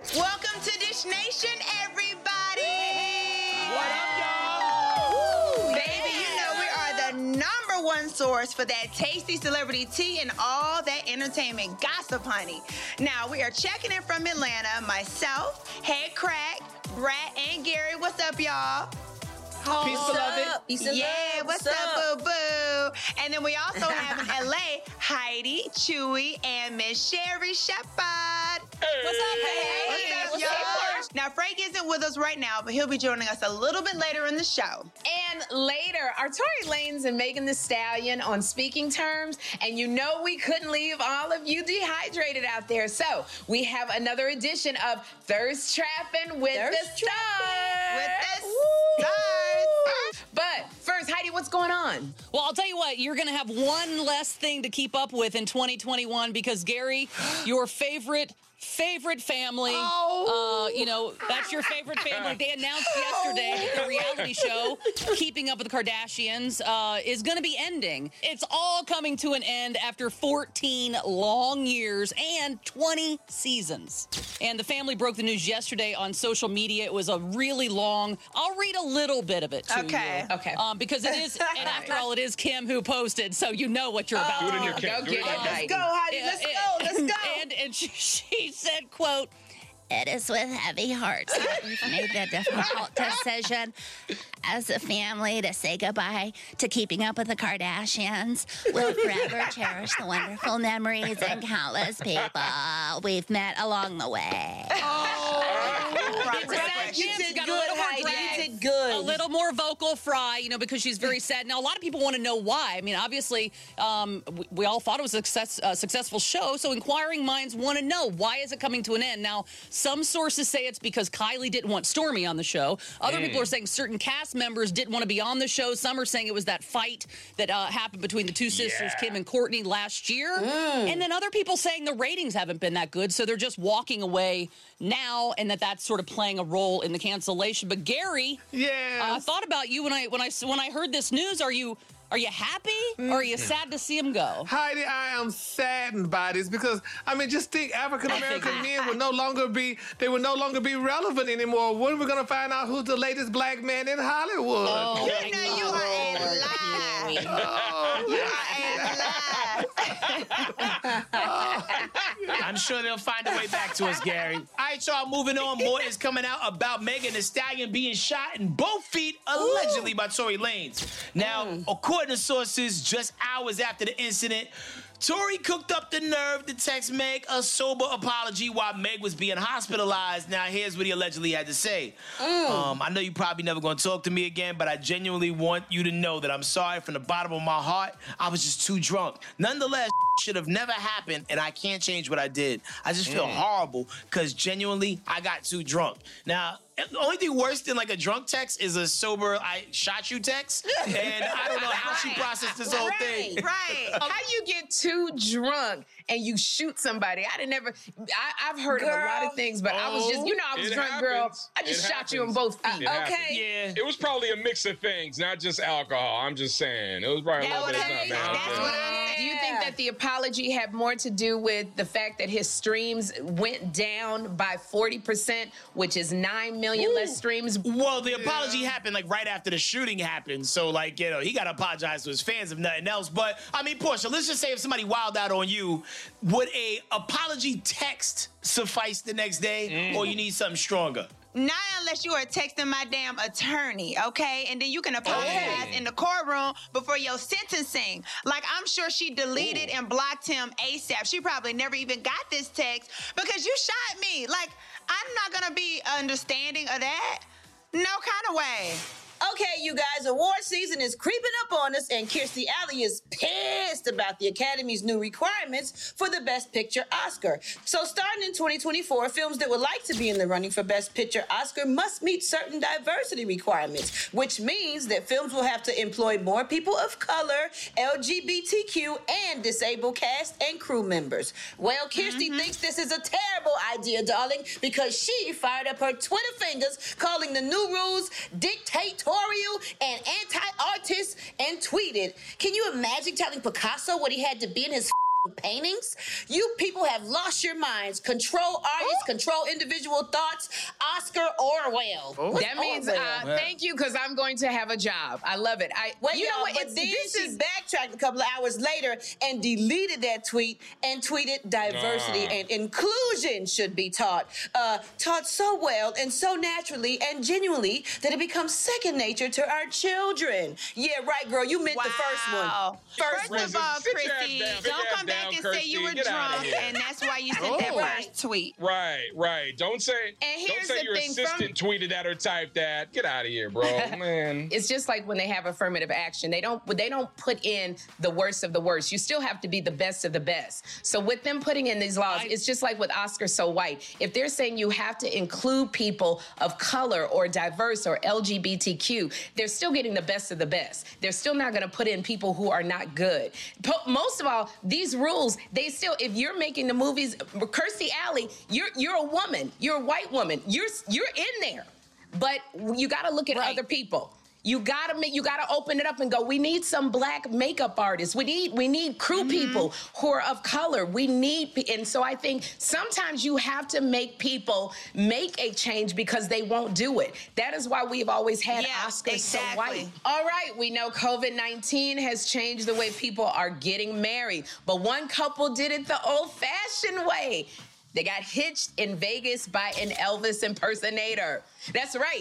Welcome to Dish Nation, everybody. What up, y'all? Baby, you know we are the number one source for that tasty celebrity tea and all that entertainment gossip, honey. Now, we are checking in from Atlanta. Myself, Head Crack, Brat, and Gary. What's up, y'all? Peace, beloved. Yeah, what's up, boo-boo? And then we also have in LA, Heidi, Chewy, and Miss Sherry Shepherd. What's up, Hey, What's y'all? up? Now, Frank isn't with us right now, but he'll be joining us a little bit later in the show. And later, are Tory Lanez and Megan Thee Stallion on speaking terms? And you know we couldn't leave all of you dehydrated out there. So we have another edition of Thirst Trapping with the Stars. With the stars. But first, Heidi, what's going on? Well, I'll tell you what, you're going to have one less thing to keep up with in 2021 because, Gary, your favorite family, that's your favorite family. They announced yesterday that the reality show, Keeping Up with the Kardashians, is going to be ending. It's all coming to an end after 14 long years and 20 seasons. And the family broke the news yesterday on social media. It was a really long, I'll read a little bit of it to you. Okay. Because it is, and after all, it is Kim who posted, so you know what you're about. Do it in your Kim. Go get it, Heidi. Let's go, Heidi. Let's go. And she said, quote, "It is with heavy hearts that we've made the difficult decision as a family to say goodbye to Keeping Up with the Kardashians. We'll forever cherish the wonderful memories and countless people we've met along the way." You did good, Heidi. You did good. A little more vocal fry, because she's very sad. Now, a lot of people want to know why. I mean, obviously, we all thought it was a successful show, so inquiring minds want to know, why is it coming to an end? Now, some sources say it's because Kylie didn't want Stormi on the show. Other people are saying certain cast members didn't want to be on the show. Some are saying it was that fight that happened between the two sisters, Kim and Kourtney, last year. And then other people saying the ratings haven't been that good, so they're just walking away now, and that's sort of playing a role in the cancellation. But Gary, I thought about you when I heard this news. Are you happy or are you sad to see him go? Heidi, I am saddened by this because, just think African-American men would no longer be relevant anymore. When are we going to find out who's the latest black man in Hollywood? Oh, you are a lie. You are a lie. I'm sure they'll find a way back to us, Gary. All right, y'all, moving on. More is coming out about Megan Thee Stallion being shot in both feet, allegedly by Tory Lanez. Now, according to sources, just hours after the incident, Tory cooked up the nerve to text Meg a sober apology while Meg was being hospitalized. Now, here's what he allegedly had to say. I know you probably never going to talk to me again, but I genuinely want you to know that I'm sorry from the bottom of my heart. I was just too drunk. Nonetheless, should have never happened, and I can't change what I did. I just feel horrible because genuinely, I got too drunk. Now, the only thing worse than like a drunk text is a sober "I shot you" text, and I don't know how she processed this whole thing. Right. How you get too drunk and you shoot somebody? I've heard of a lot of things, but I was just, I was drunk, happens. girl. I just shot you in both feet. Yeah. It was probably a mix of things, not just alcohol. I'm just saying. It was probably a little bit of something. That's what I'm saying. Do you think that the apology had more to do with the fact that his streams went down by 40%, which is 9 million less streams? Well, the apology happened like right after the shooting happened. So he got to apologize to his fans if nothing else. But Portia, let's just say if somebody wilded out on you, would a apology text suffice the next day, or you need something stronger? Not unless you are texting my damn attorney, okay? And then you can apologize in the courtroom before your sentencing. Like, I'm sure she deleted and blocked him ASAP. She probably never even got this text because you shot me. Like, I'm not going to be understanding of that. No kind of way. Okay, you guys, award season is creeping up on us, and Kirstie Alley is pissed about the Academy's new requirements for the Best Picture Oscar. So starting in 2024, films that would like to be in the running for Best Picture Oscar must meet certain diversity requirements, which means that films will have to employ more people of color, LGBTQ, and disabled cast and crew members. Well, Kirstie thinks this is a terrible idea, darling, because she fired up her Twitter fingers, calling the new rules dictatorial and anti-artist, and tweeted, "Can you imagine telling Picasso what he had to be in his paintings. You people have lost your minds. Control artists, control individual thoughts. Oscar Orwell. That means thank you, because I'm going to have a job. I love it. You know what? But then she backtracked a couple of hours later and deleted that tweet and tweeted diversity and inclusion should be taught so well and so naturally and genuinely that it becomes second nature to our children. Yeah, right, girl. You meant the first one. First of all, Chrissy, don't come back and say you were drunk and that's why you sent that first tweet. Right. Don't say your assistant tweeted at or typed that. Get out of here, bro. Man. It's just like when they have affirmative action. They don't put in the worst of the worst. You still have to be the best of the best. So with them putting in these laws, it's just like with Oscar So White. If they're saying you have to include people of color or diverse or LGBTQ, they're still getting the best of the best. They're still not going to put in people who are not good. Most of all, these rules, they still, if you're making the movies, Kirstie Alley, you're a woman, you're a white woman, you're in there, but you got to look at other people. You gotta open it up and go, we need some black makeup artists. We need crew people who are of color. And so I think sometimes you have to make people make a change because they won't do it. That is why we've always had Oscar So White. All right, we know COVID-19 has changed the way people are getting married, but one couple did it the old-fashioned way. They got hitched in Vegas by an Elvis impersonator. That's right.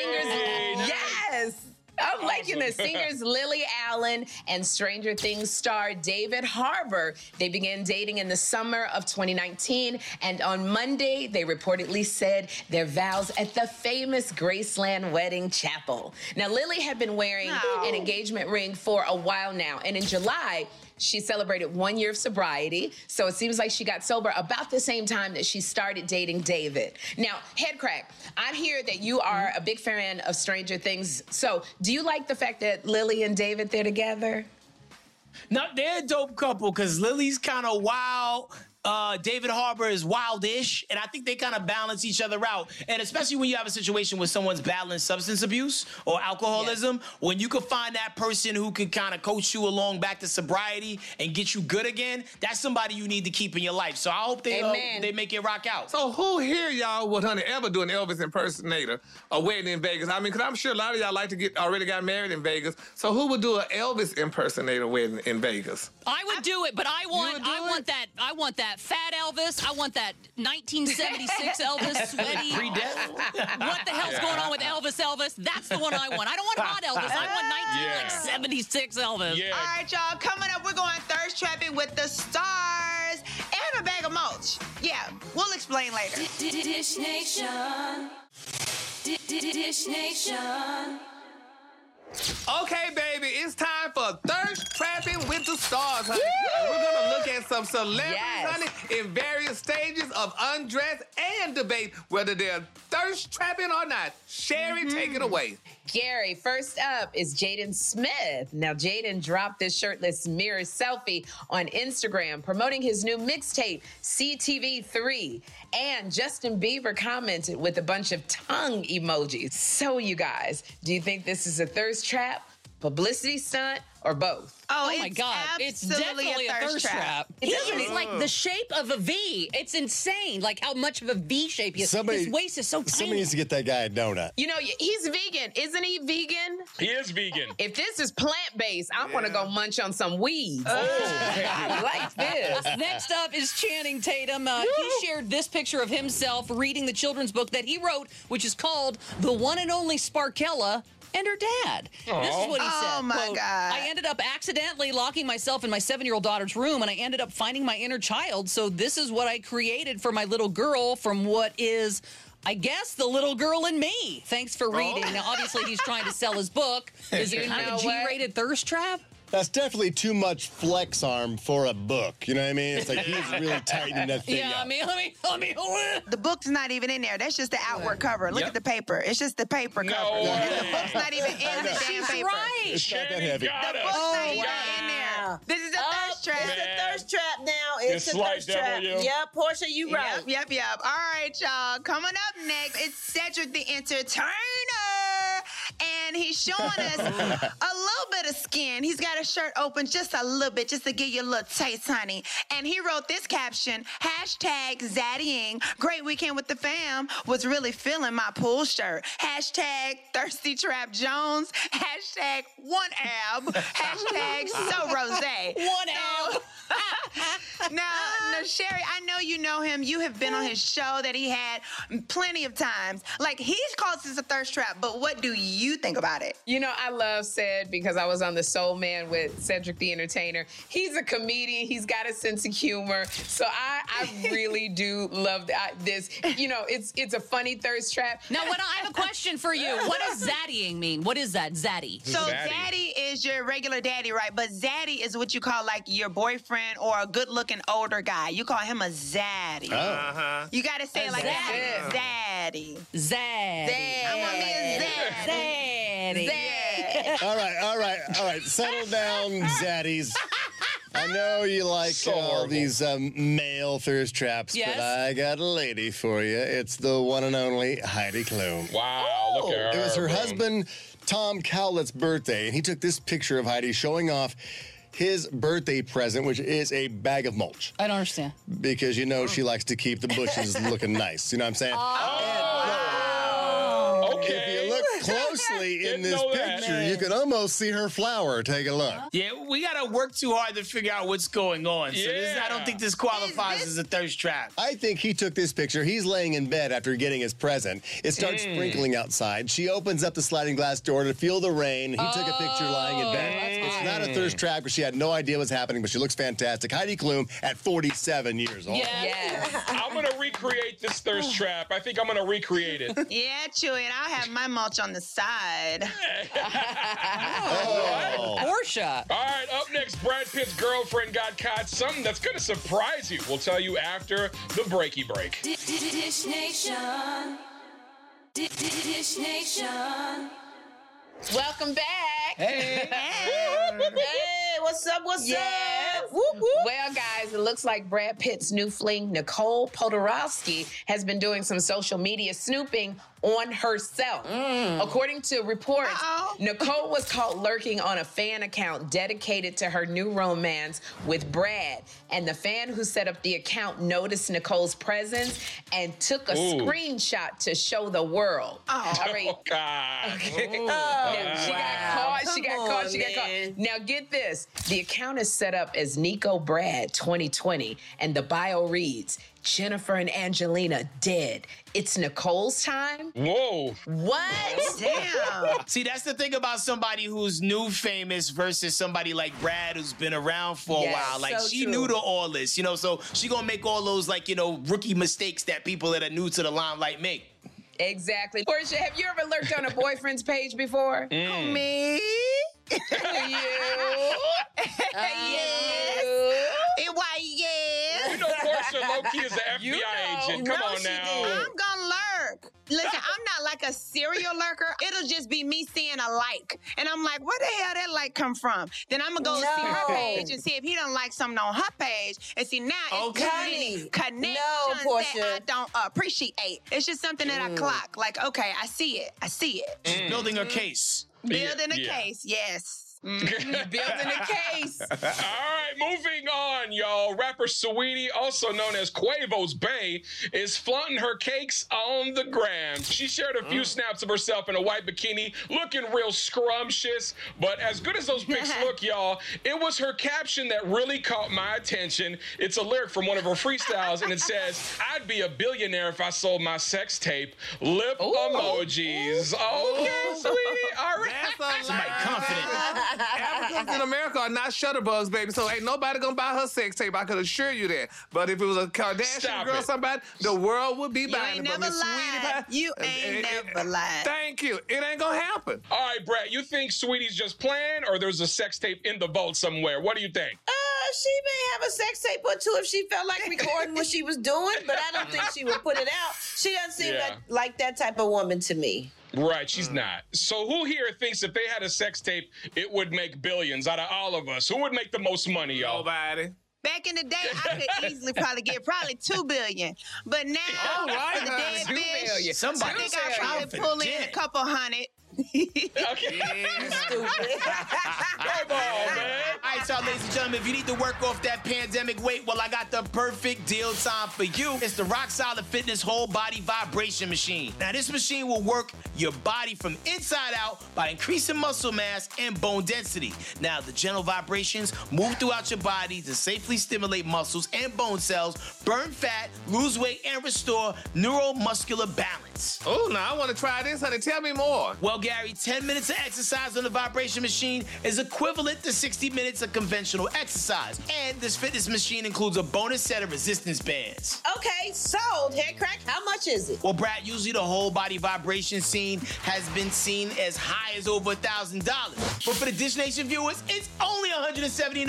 Yes. I'm liking this. Singers Lily Allen and Stranger Things star David Harbour. They began dating in the summer of 2019, and on Monday, they reportedly said their vows at the famous Graceland Wedding Chapel. Now, Lily had been wearing an engagement ring for a while now, and in July, she celebrated 1 year of sobriety, so it seems like she got sober about the same time that she started dating David. Now, Headcrack, I hear that you are a big fan of Stranger Things. So, do you like the fact that Lily and David, they're together? No, they're a dope couple because Lily's kind of wild. David Harbour is wildish, and I think they kind of balance each other out. And especially when you have a situation where someone's battling substance abuse or alcoholism, when you can find that person who can kind of coach you along back to sobriety and get you good again, that's somebody you need to keep in your life. So I hope they make it rock out. So who here, y'all, would ever do an Elvis impersonator, a wedding in Vegas? I mean, because I'm sure a lot of y'all already got married in Vegas. So who would do an Elvis impersonator wedding in Vegas? I would do it, but I want that fat Elvis. I want that 1976 Elvis, sweaty. What the hell's going on with Elvis? That's the one I want. I don't want hot Elvis. I want 1976 Elvis. Yeah. All right, y'all. Coming up, we're going thirst trapping with the stars and a bag of mulch. Yeah, we'll explain later. Dish Nation. Dish Nation. Okay, baby, it's time for Thirst Trapping with the Stars, honey. We're going to look at some celebrities, honey, in various stages of undress and debate whether they're thirst trapping or not. Sherry, take it away. Gary, first up is Jaden Smith. Now, Jaden dropped this shirtless mirror selfie on Instagram promoting his new mixtape, CTV3. And Justin Bieber commented with a bunch of tongue emojis. So, you guys, do you think this is a thirst trap, publicity stunt, or both? Oh my God. It's definitely a thirst trap. He is like the shape of a V. It's insane, like how much of a V shape he is. His waist is so tiny. Somebody needs to get that guy a donut. You know, he's vegan. Isn't he vegan? He is vegan. If this is plant-based, I want to go munch on some weeds. I like this. Next up is Channing Tatum. He shared this picture of himself reading the children's book that he wrote, which is called The One and Only Sparkella and Her Dad. Aww. This is what he said. Oh, my quote, God. I ended up accidentally locking myself in my 7-year-old daughter's room, and I ended up finding my inner child. So this is what I created for my little girl from what is, I guess, the little girl in me. Thanks for reading. Now, obviously, he's trying to sell his book. Is it kind of a G-rated thirst trap? That's definitely too much flex arm for a book. You know what I mean? It's like he's really tightening that thing up. Let me hold it. The book's not even in there. That's just the outward cover. Look at the paper. It's just the paper cover. The book's not even in the damn paper. Right. It's not that heavy. The book's not even in there. This is a thirst trap. It's a thirst trap now. It's a thirst trap. Yeah, Portia, you right. Yep. All right, y'all. Coming up next, it's Cedric the Entertainer. and he's showing us a little bit of skin. He's got his shirt open just a little bit, just to give you a little taste, honey. And he wrote this caption, #Zaddying, great weekend with the fam, was really feeling my pool shirt. #Thirsty Trap Jones, #1ab, #so rose. One ab. Now, Sherry, I know you know him. You have been on his show that he had plenty of times. Like, he calls this a thirst trap, but what do you think about it? You know, I love Ced because I was on the Soul Man with Cedric the Entertainer. He's a comedian. He's got a sense of humor. So I really do love this. You know, it's a funny thirst trap. Now, I have a question for you. What does zaddying mean? What is that, zaddy? So zaddy is your regular daddy, right? But zaddy is what you call like your boyfriend or a good-looking older guy. You call him a zaddy. Oh. Uh-huh. You got to say it like that. Zaddy. Zaddy. I want me a zaddy. Zaddy. All right. Settle down, zaddies. I know you like all these male thirst traps, Yes. but I got a lady for you. It's the one and only Heidi Klum. Wow, look at her. It was her bro. husband, Tom Cowlett's birthday, and he took this picture of Heidi showing off his birthday present, which is a bag of mulch. I don't understand. Because you know she likes to keep the bushes looking nice. You know what I'm saying? Okay. If you look closely in this picture, you can almost see her flower. Take a look. Yeah, we gotta work too hard to figure out what's going on. So I don't think this qualifies as a thirst trap. I think he took this picture. He's laying in bed after getting his present. It starts sprinkling outside. She opens up the sliding glass door to feel the rain. He took a picture lying in bed. It's not a thirst trap because she had no idea what's happening, but she looks fantastic. Heidi Klum at 47 years old. Yes. I'm gonna recreate this thirst trap. I think I'm gonna recreate it. Yeah, Chewy, and I'll have my mulch on the side. Portia. All right, up next, Brad Pitt's girlfriend got caught. Something that's gonna surprise you. We'll tell you after the breaky break. Dish Nation. Dish Nation. Welcome back. Hey, what's up? What's up? Whoop, whoop. Well, guys, it looks like Brad Pitt's new fling, Nicole Podorowski, has been doing some social media snooping on herself. According to reports, Nicole was caught lurking on a fan account dedicated to her new romance with Brad. And the fan who set up the account noticed Nicole's presence and took a screenshot to show the world. All right. Oh, God. Okay. She got caught. Now get this. The account is set up as Nico Brad 2020, and the bio reads, Jennifer and Angelina dead. It's Nicole's time? Whoa. What? Damn. See, that's the thing about somebody who's new famous versus somebody like Brad who's been around for a while. Like, she new to all this, you know, so she gonna make all those, like, you know, rookie mistakes that people that are new to the limelight make. Exactly. Portia, have you ever lurked on a boyfriend's page before? Me? You. Why, yes. You know, Portia low-key is an FBI agent. Come on now. I'm gonna lurk. Listen, I'm not like a serial lurker. It'll just be me seeing a like. And I'm like, where the hell that like come from? Then I'm gonna go see her page and see if he don't like something on her page. And see, now it's too many connections that I don't appreciate. It's just something that I clock. Like, okay, I see it. She's building her case. Building a case, yes. Building a case. All right, moving on, y'all. Rapper Saweetie, also known as Quavo's Bae, is flaunting her cakes on the gram. She shared a few snaps of herself in a white bikini, looking real scrumptious. But as good as those pics look, y'all, it was her caption that really caught my attention. It's a lyric from one of her freestyles, and it says, I'd be a billionaire if I sold my sex tape. Lip emojis. Okay, Saweetie, all right. Somebody confident. Africans in America are not shutterbugs, baby. So ain't nobody gonna buy her sex tape. I could assure you that. But if it was a Kardashian girl, somebody, the world would be buying it. You ain't never lied. You ain't never lied. Thank you. It ain't gonna happen. All right, Brad, you think Sweetie's just playing or there's a sex tape in the vault somewhere? What do you think? She may have a sex tape or two if she felt like recording what she was doing, but I don't think she would put it out. She doesn't seem like that type of woman to me. Right, she's not. So who here thinks if they had a sex tape, it would make billions out of all of us? Who would make the most money, y'all? Nobody. Back in the day, I could easily probably get $2 billion. But now, for the dead fish, Somebody I think I probably pull in a couple hundred. Stupid. Come on, man. All right, y'all, ladies and gentlemen, if you need to work off that pandemic weight, well, I got the perfect deal time for you. It's the Rock Solid Fitness Whole Body Vibration Machine. Now, this machine will work your body from inside out by increasing muscle mass and bone density. Now, the gentle vibrations move throughout your body to safely stimulate muscles and bone cells, burn fat, lose weight, and restore neuromuscular balance. Oh, now I want to try this, honey. Tell me more. Well, Gary, 10 minutes of exercise on the vibration machine is equivalent to 60 minutes of conventional exercise. And this fitness machine includes a bonus set of resistance bands. Okay, sold. Head crack, how much is it? Well, Brad, usually the whole body vibration scene has been seen as high as over $1,000. But for the Dish Nation viewers, it's only $179.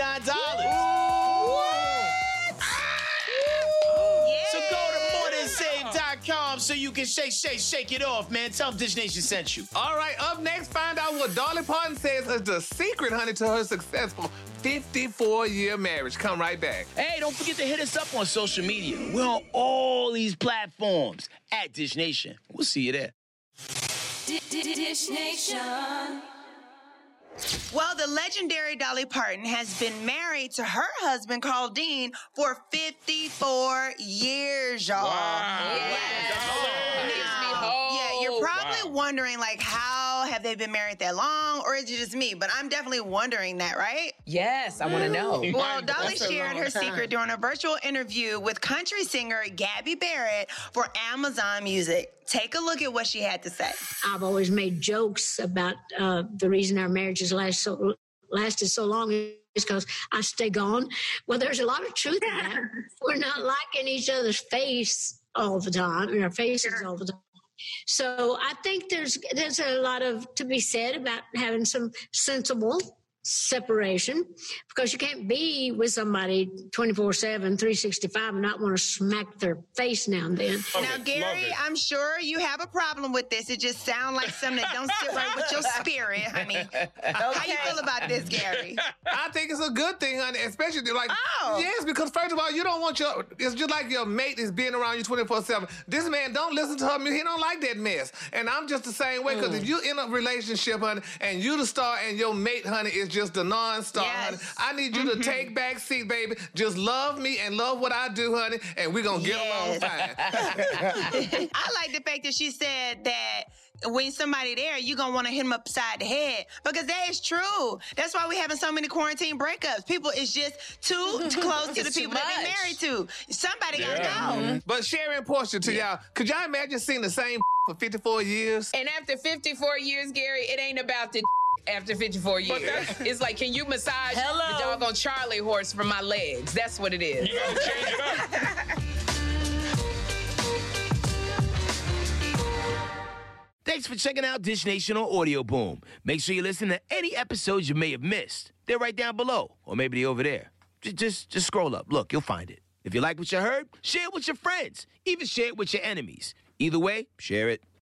So go to morningsave.com so you can shake it off, man. Tell them Dish Nation sent you. All right, up next, find out what Dolly Parton says is the secret, honey, to her successful 54-year marriage. Come right back. Hey, don't forget to hit us up on social media. We're on all these platforms at Dish Nation. We'll see you there. Dish Nation. Well, the legendary Dolly Parton has been married to her husband, Carl Dean, for 54 years, y'all. Wow. Yeah, you're probably wondering, like, how have they been married that long, or is it just me? But I'm definitely wondering that, right? Yes, I want to know. Well, Dolly shared her secret during a virtual interview with country singer Gabby Barrett for Amazon Music. Take a look at what she had to say. I've always made jokes about the reason our marriages lasted so long is because I stay gone. Well, there's a lot of truth in that. We're not liking each other's face all the time, and our faces all the time. So I think there's a lot to be said about having some sensible separation, because you can't be with somebody 24/7, 365 and not want to smack their face now and then. Now, Gary, I'm sure you have a problem with this. It just sounds like something that don't sit right with your spirit, honey. How you feel about this, Gary? I think it's a good thing, honey, especially like, yes, because first of all, you don't want it's just like your mate is being around you 24/7. This man don't listen to her music. He don't like that mess. And I'm just the same way, because if you in a relationship, honey, and you the star and your mate, honey, is just the non-star, honey, I need you to take back seat, baby. Just love me and love what I do, honey, and we're going to get along fine. I like the fact that she said that when somebody there, you're going to want to hit them upside the head, because that is true. That's why we're having so many quarantine breakups. People is just too close to the people that they're married to. Somebody got to go. But Sherry and Portia, to y'all, could y'all imagine seeing the same for 54 years? And after 54 years, Gary, it ain't about the after 54 years. It's like, can you massage the doggone Charlie horse from my legs? That's what it is. You gotta change it up. Thanks for checking out Dish Nation on Audio Boom. Make sure you listen to any episodes you may have missed. They're right down below, or maybe they're over there. Just scroll up. Look, you'll find it. If you like what you heard, share it with your friends. Even share it with your enemies. Either way, share it.